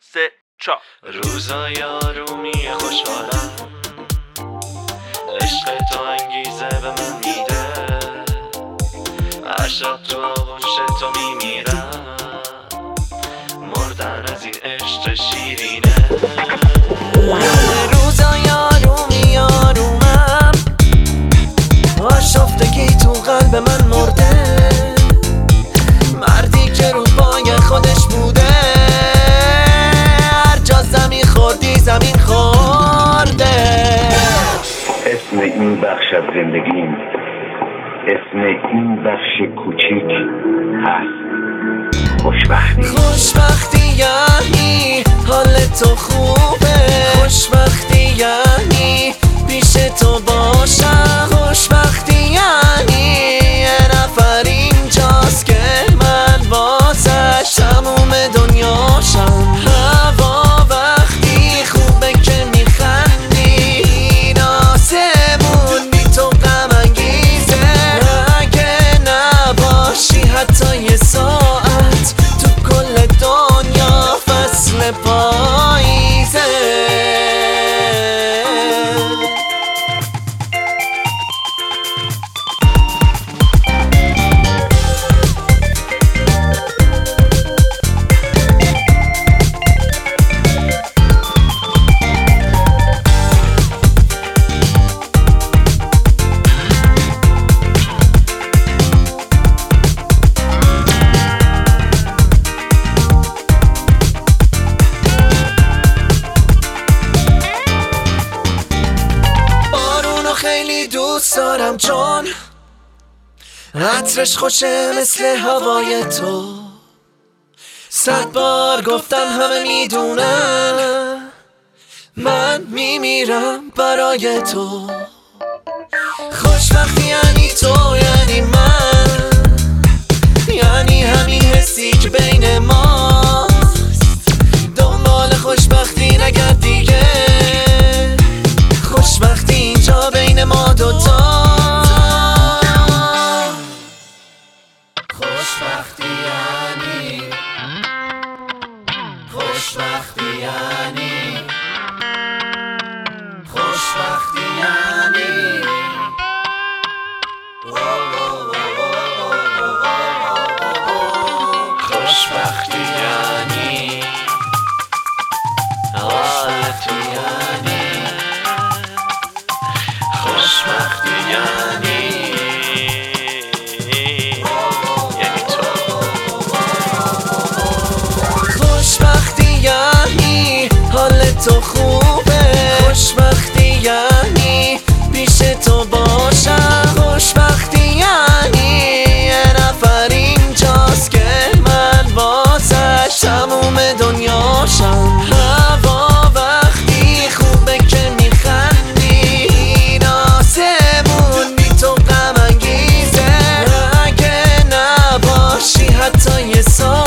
سه چهار. روزای آرومی خوشحالم، عشق تو انگیزه به من میده، هر شب تو آغوش تو میمیرم، مردن از این عشق شیرینه. روزای آرومی آرومم، آشفتگی تو قلب من مرده، مردی که رو پای خودش بوده، هر جا زمین خوردی زمین خورده. اسم این بخش از زندگیم، اسم این بخش کوچیک هست خوشبختی. خوشبختی یعنی حال تو خوبه، خوشبختی یعنی پیش تو باشم، خوشبختی یعنی یه نفر اینجاست که من واسش تموم دنیاشم. هوا وقتی خوبه که میخندی، این آسمون بی تو غم انگیزه، اگه نباشی حتی یه ساعت تو کل دنیا فصل پاییزه. خیلی دوست دارم چون عطرش خوشه مثل هوای تو، 100 بار گفتم همه میدونن من میمیرم برای تو. خوشبختی یعنی تو، یعنی من، یعنی همین حسی که بین ماست، دنبال خوشبختی نگرد دیگه، خوشبختی اینجا بین ما دوتا. خوشبختی یعنی، خوشبختی یعنی، خوشبختی یعنی خوشبختی یعنی حال تو، یعنی خوشبختی یعنی تو. خوشبختی یعنی حال تو خوبه، خوشبختی یعنی پیش تو باشم، خوشبختی یعنی یه نفر اینجاست که من واسش تموم دنیاشم. هوا وقتی خوبه که میخندی، این آسمون بی تو غم انگیزه، اگه نباشی حتی یه